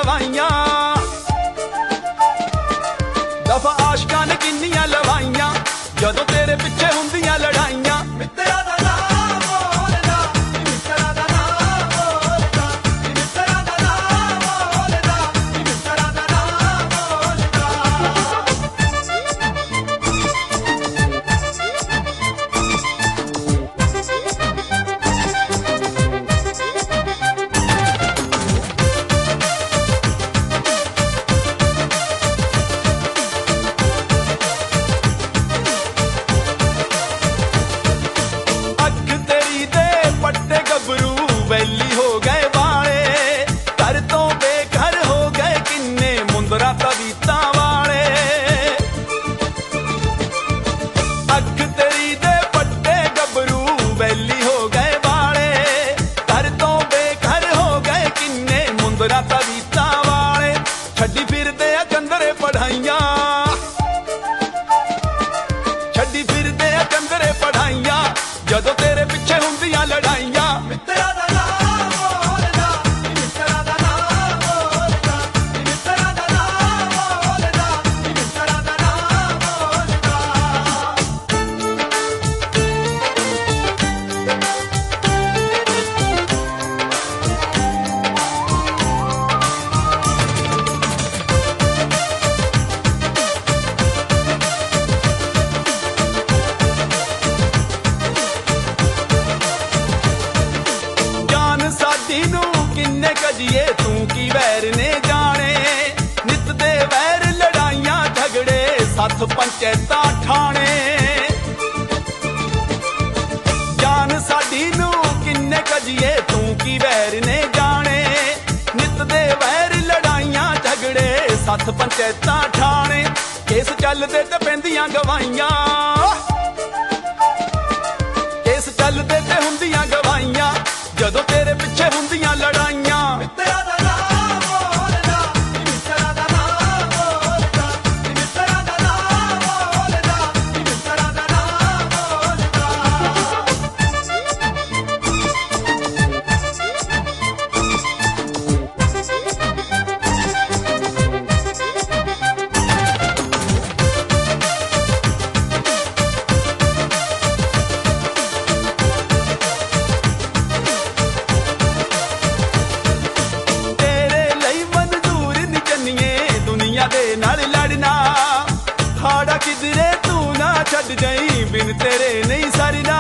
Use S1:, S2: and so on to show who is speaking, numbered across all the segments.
S1: मुकाइयां दफा आशकां ने किन्नियां लवाइयां जदों तेरे पिछे हुंदियां लड़ाइयां मित्तरा दा नाम बोलदा मित्तरा दा नाम बोलदा मित्तरा दा नाम बोलदा मित्तरा दा नाम बोलदा वैली हो गए वाले घर तो बेघर हो गए किन्ने मुंदरा तवीता वाले अख तेरी दे पट्टे गबरू वैली हो गए वाले घर तो बेघर हो गए किन्ने मुंदरा तवीता वाले छड्डी फिरदे कंदरे पढ़ाइयां छड्डी फिरदे कंदरे पढ़ाइयां जदों तेरे पिछे हुंदियां लड़ाइयां मित्तरा किन्ने कजिए तू की वैर ने जाने नित दे वैर लड़ाइयां झगड़े सथ पंचायतां ठाणे जान साडी नू किन्ने कजिए तू की वैर ने जाने नित दे वैर लड़ाइयां झगड़े सथ पंचायतां ठाणे केस चलदे ते पैंदियां गवाइयां केस चलदे ते हुंदियां गवाइयां जदों तेरे पिछे हुंदियां लड़ाइयां मित्तरा दा नाम बोलदा मित्तरा दा नाम बोलदा मित्तरा दा नाम बोलदा मित्तरा दा नाम बोलदा दे नाल लड़ना खाड़ा किधरे तू ना छड़ जाई बिन तेरे नहीं सरना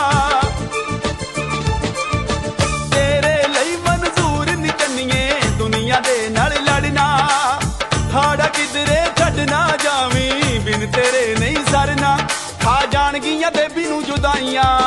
S1: तेरे लई मंजूर निकनिए दुनिया दे नाल लड़ना खाड़ा किधरे छड़ ना जावी बिन तेरे नहीं सरना खा जाणगियां देवी नू जुदाइयां